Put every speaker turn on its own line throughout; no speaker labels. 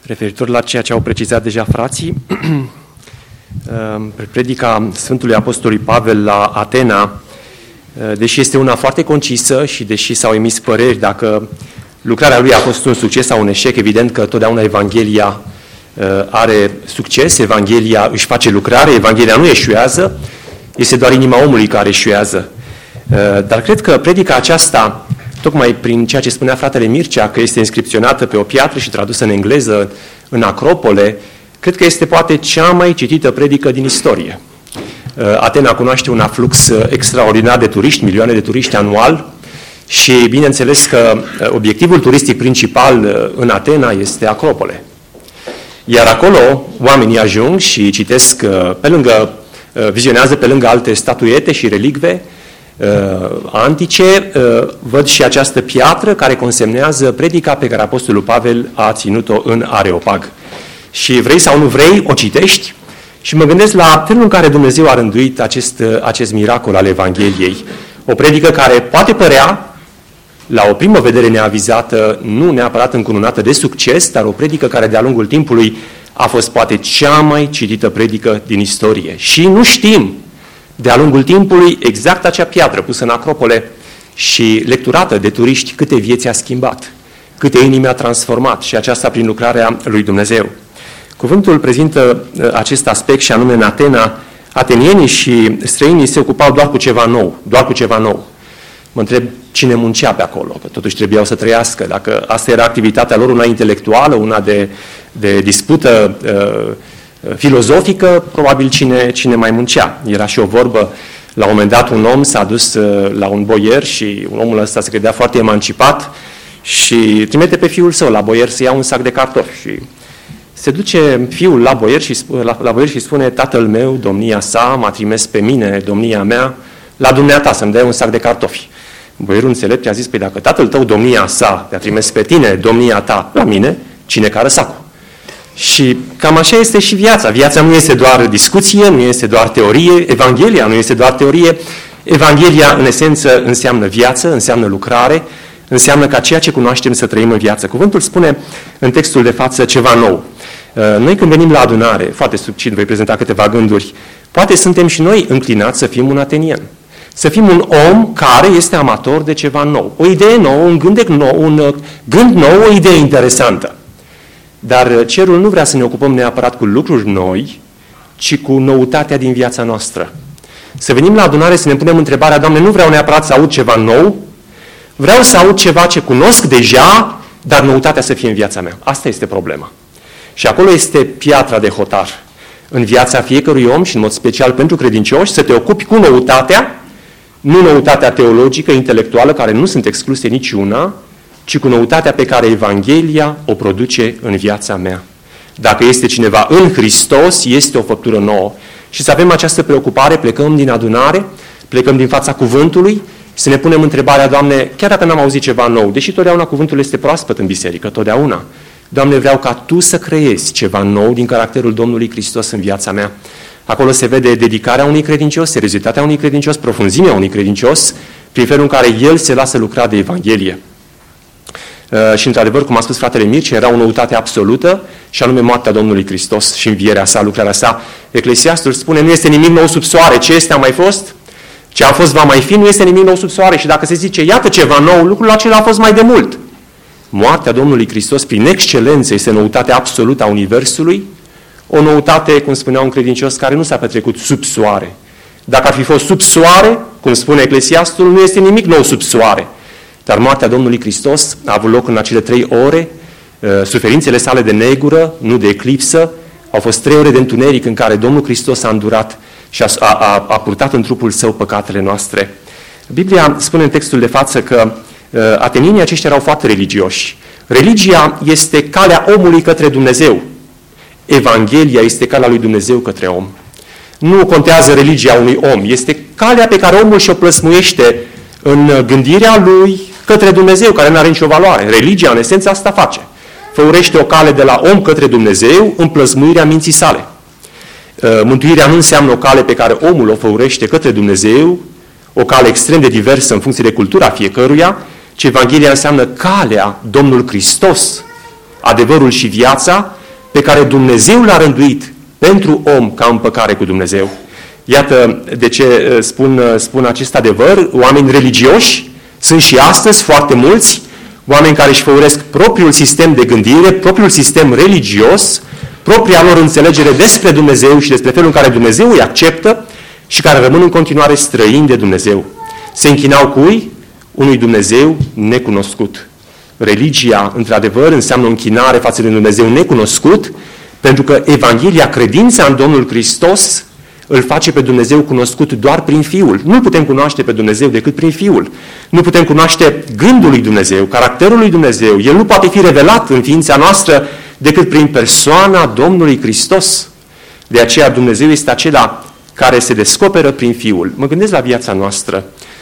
Referitor la ceea ce au precizat deja frații, predica Sfântului Apostolului Pavel la Atena, deși este una foarte concisă și deși s-au emis păreri dacă lucrarea lui a fost un succes sau un eșec, evident că totdeauna Evanghelia are succes, Evanghelia își face lucrare, Evanghelia nu eșuează, este doar inima omului care eșuează. Dar cred că predica aceasta, tocmai prin ceea ce spunea fratele Mircea, că este inscripționată pe o piatră și tradusă în engleză în Acropole, cred că este poate cea mai citită predică din istorie. Atena cunoaște un aflux extraordinar de turiști, milioane de turiști anual și bineînțeles că obiectivul turistic principal în Atena este Acropole. Iar acolo oamenii ajung și citesc vizionează pe lângă alte statuete și relicve antice, văd și această piatră care consemnează predica pe care Apostolul Pavel a ținut-o în Areopag. Și vrei sau nu vrei, o citești și mă gândesc la felul în care Dumnezeu a rânduit acest miracol al Evangheliei. O predică care poate părea, la o primă vedere neavizată, nu neapărat încununată de succes, dar o predică care de-a lungul timpului a fost poate cea mai citită predică din istorie. Și nu știm de-a lungul timpului exact acea piatră pusă în Acropole și lecturată de turiști câte vieți a schimbat, câte inimi a transformat și aceasta prin lucrarea lui Dumnezeu. Cuvântul prezintă acest aspect și anume în Atena, atenienii și străinii se ocupau doar cu ceva nou, Mă întreb cine muncea pe acolo, că totuși trebuiau să trăiască. Dacă asta era activitatea lor, una intelectuală, una de dispută filozofică, probabil cine mai muncea. Era și o vorbă, la un moment dat un om s-a dus la un boier și omul ăsta se credea foarte emancipat și trimite pe fiul său la boier să ia un sac de cartofi. Și se duce fiul la boier și spune: tatăl meu, domnia sa, m-a trimis pe mine, domnia mea, la dumneata să-mi dai un sac de cartofi. Boierul înțelept i-a zis: păi dacă tatăl tău, domnia sa, te-a trimis pe tine, domnia ta, la mine, cine cară sacul? Și cam așa este și viața. Viața nu este doar discuție, nu este doar teorie, Evanghelia nu este doar teorie. Evanghelia, în esență, înseamnă viață, înseamnă lucrare, înseamnă ca ceea ce cunoaștem să trăim în viață. Cuvântul spune în textul de față ceva nou. Noi când venim la adunare, foarte succint voi prezenta câteva gânduri, poate suntem și noi înclinați să fim un atenian. Să fim un om care este amator de ceva nou. O idee nouă, un gând nou, o idee interesantă. Dar cerul nu vrea să ne ocupăm neapărat cu lucruri noi, ci cu noutatea din viața noastră. Să venim la adunare să ne punem întrebarea: Doamne, nu vreau neapărat să aud ceva nou, vreau să aud ceva ce cunosc deja, dar noutatea să fie în viața mea. Asta este problema. Și acolo este piatra de hotar. În viața fiecărui om și în mod special pentru credincioși, să te ocupi cu noutatea, nu noutatea teologică, intelectuală, care nu sunt excluse niciuna, ci cu noutatea pe care Evanghelia o produce în viața mea. Dacă este cineva în Hristos, este o făptură nouă. Și să avem această preocupare, plecăm din adunare, plecăm din fața cuvântului, să ne punem întrebarea: Doamne, chiar dacă n-am auzit ceva nou, deși totdeauna cuvântul este proaspăt în biserică, totdeauna, Doamne, vreau ca Tu să creezi ceva nou din caracterul Domnului Hristos în viața mea. Acolo se vede dedicarea unui credincios, seriozitatea unui credincios, profunzimea unui credincios, prin felul în care el se lasă lucra de Evanghelie. Și într-adevăr, cum a spus fratele Mircea, era o noutate absolută, și anume moartea Domnului Hristos și învierea sa, lucrarea sa. Eclesiastul spune: nu este nimic nou sub soare, ce este a mai fost, ce a fost va mai fi, nu este nimic nou sub soare. Și dacă se zice iată ceva nou, lucrul acela a fost mai de mult. Moartea Domnului Hristos, prin excelență, este noutatea absolută a Universului, o noutate, cum spunea un credincios, care nu s-a petrecut sub soare. Dacă ar fi fost sub soare, cum spune Eclesiastul, nu este nimic nou sub soare. Dar moartea Domnului Hristos a avut loc în acele 3 ore, suferințele sale de negură, nu de eclipsă, au fost 3 ore de întuneric în care Domnul Hristos a îndurat și a purtat în trupul său păcatele noastre. Biblia spune în textul de față că atenienii aceștia erau foarte religioși. Religia este calea omului către Dumnezeu. Evanghelia este calea lui Dumnezeu către om. Nu contează religia unui om, este calea pe care omul și-o plăsmuiește în gândirea lui către Dumnezeu, care nu are nicio valoare. Religia, în esență, asta face. Făurește o cale de la om către Dumnezeu în plăsmuirea minții sale. Mântuirea nu înseamnă o cale pe care omul o făurește către Dumnezeu, o cale extrem de diversă în funcție de cultura fiecăruia, ci Evanghelia înseamnă calea Domnul Hristos, adevărul și viața, pe care Dumnezeu l-a rânduit pentru om ca împăcare cu Dumnezeu. Iată de ce spun acest adevăr. Oameni religioși sunt și astăzi foarte mulți, oameni care își făuresc propriul sistem de gândire, propriul sistem religios, propria lor înțelegere despre Dumnezeu și despre felul în care Dumnezeu îi acceptă și care rămân în continuare străini de Dumnezeu. Se închinau cui? Unui Dumnezeu necunoscut. Religia, într-adevăr, înseamnă o închinare față de Dumnezeu necunoscut, pentru că Evanghelia, credința în Domnul Hristos, îl face pe Dumnezeu cunoscut doar prin Fiul. Nu putem cunoaște pe Dumnezeu decât prin Fiul. Nu putem cunoaște gândul lui Dumnezeu, caracterul lui Dumnezeu. El nu poate fi revelat în ființa noastră decât prin persoana Domnului Hristos. De aceea Dumnezeu este acela care se descoperă prin Fiul. Mă gândesc la viața noastră.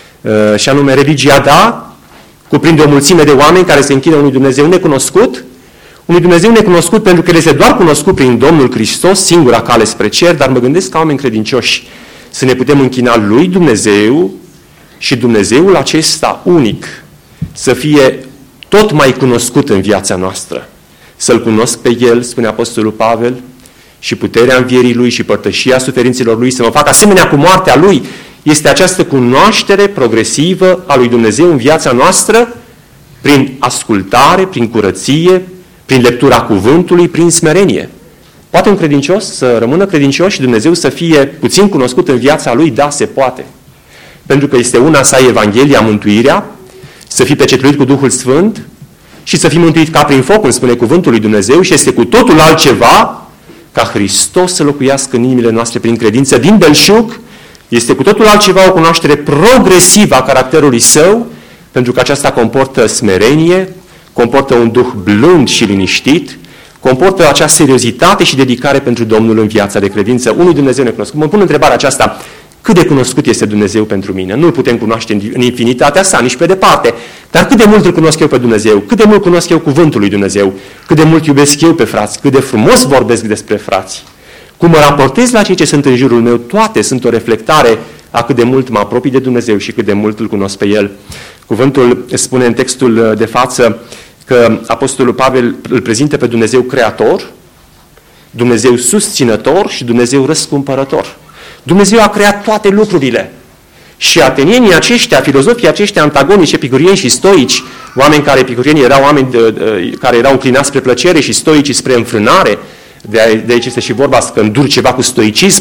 Și anume, religia, da, cuprinde o mulțime de oameni care se închină unui Dumnezeu necunoscut, unui Dumnezeu necunoscut pentru că El este doar cunoscut prin Domnul Hristos, singura cale spre cer, dar mă gândesc ca oameni credincioși să ne putem închina lui Dumnezeu și Dumnezeul acesta unic să fie tot mai cunoscut în viața noastră. Să-L cunosc pe El, spune Apostolul Pavel, și puterea învierii Lui și părtășia suferințelor Lui, să mă fac asemenea cu moartea Lui. Este această cunoaștere progresivă a lui Dumnezeu în viața noastră prin ascultare, prin curăție, prin lectura cuvântului, prin smerenie. Poate un credincios să rămână credincios și Dumnezeu să fie puțin cunoscut în viața lui? Da, se poate. Pentru că este una să ai Evanghelia, mântuirea, să fii pecetuit cu Duhul Sfânt și să fii mântuit ca prin foc, îmi spune cuvântul lui Dumnezeu, și este cu totul altceva ca Hristos să locuiască în inimile noastre prin credință din belșug. Este cu totul altceva o cunoaștere progresivă a caracterului Său, pentru că aceasta comportă smerenie, comportă un duh blând și liniștit, comportă acea seriozitate și dedicare pentru Domnul în viața de credință. Unui Dumnezeu necunoscut. Mă pun întrebarea aceasta: cât de cunoscut este Dumnezeu pentru mine? Nu-L putem cunoaște în infinitatea sa, nici pe departe. Dar cât de mult îl cunosc eu pe Dumnezeu? Cât de mult cunosc eu cuvântul lui Dumnezeu? Cât de mult iubesc eu pe frați? Cât de frumos vorbesc despre frați? Cum mă raportez la cei ce sunt în jurul meu? Toate sunt o reflectare a cât de mult mă apropii de Dumnezeu și cât de mult îl cunosc pe El. Cuvântul spune în textul de față că Apostolul Pavel îl prezintă pe Dumnezeu creator, Dumnezeu susținător și Dumnezeu răscumpărător. Dumnezeu a creat toate lucrurile. Și atenienii aceștia, filozofii aceștia antagonici, epicurieni și stoici, oameni care, epicurienii erau oameni care erau înclinați spre plăcere și stoicii spre înfrânare, de aici este și vorba că îndur ceva cu stoicism,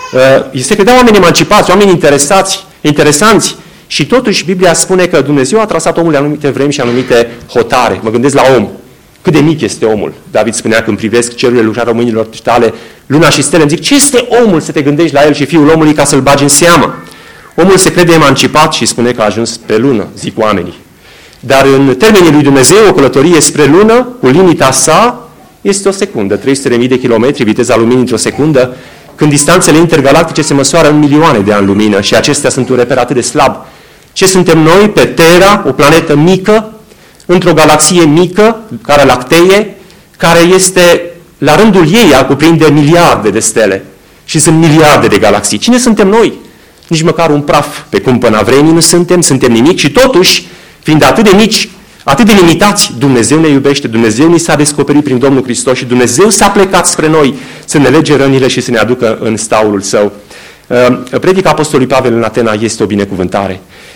se credeau oameni emancipați, oameni interesanți, și totuși Biblia spune că Dumnezeu a trasat omul de anumite vremi și anumite hotare. Mă gândesc la om. Cât de mic este omul? David spunea: când privesc cerurile lucrarea mâinilor tale, luna și stele, îmi zic, ce este omul să te gândești la el și fiul omului ca să-l bagi în seamă? Omul se crede emancipat și spune că a ajuns pe lună, zic oamenii. Dar în termenii lui Dumnezeu, o călătorie spre lună, cu limita sa, este o secundă. 300.000 de kilometri, viteza luminii într-o secundă, când distanțele intergalactice se măsoară în milioane de ani lumină și acestea sunt un reper atât de slab. Ce suntem noi pe Terra, o planetă mică, într-o galaxie mică, Cara Lactee, care este, la rândul ei, a cuprinde miliarde de stele. Și sunt miliarde de galaxii. Cine suntem noi? Nici măcar un praf pe cumpăna vremii nu suntem nimic și totuși, fiind atât de mici, atât de limitați, Dumnezeu ne iubește, Dumnezeu ni s-a descoperit prin Domnul Hristos și Dumnezeu s-a plecat spre noi să ne lege rănile și să ne aducă în staulul Său. Predica Apostolului Pavel în Atena este o binecuvântare.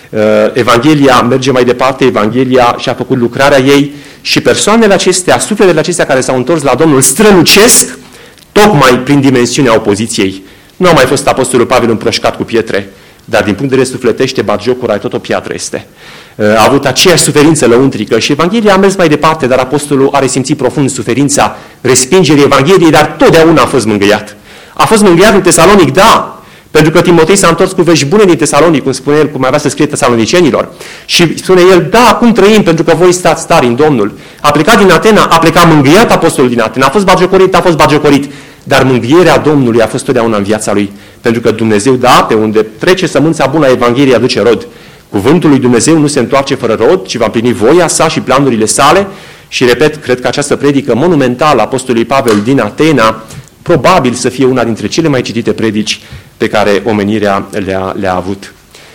Evanghelia merge mai departe, Evanghelia și-a făcut lucrarea ei și persoanele acestea, sufletele acestea care s-au întors la Domnul strălucesc tocmai prin dimensiunea opoziției. Nu a mai fost Apostolul Pavel împrășcat cu pietre, dar din punct de vedere sufletește, batjocura tot o piatră este. A avut aceeași suferință lăuntrică și Evanghelia a mers mai departe, dar Apostolul a resimțit profund suferința respingerii Evangheliei, dar totdeauna a fost mângâiat. A fost mângâiat în Tesalonic, da, pentru că Timotei s-a întors cu vești bune din Tesalonic, cum spune el, cum avea să scrie tesalonicenilor. Și spune el, da, acum trăim, pentru că voi stați tari în Domnul. A plecat din Atena, a plecat mângâiat Apostolul din Atena, a fost bagiocorit, dar mângâierea Domnului a fost totdeauna în viața lui. Pentru că Dumnezeu, da, pe unde trece sămânța bună a Evangheliei, aduce rod. Cuvântul lui Dumnezeu nu se întoarce fără rod, ci va împlini voia sa și planurile sale. Și repet, cred că această predică monumentală a Apostolului Pavel din Atena probabil să fie una dintre cele mai citite predici pe care omenirea le-a avut.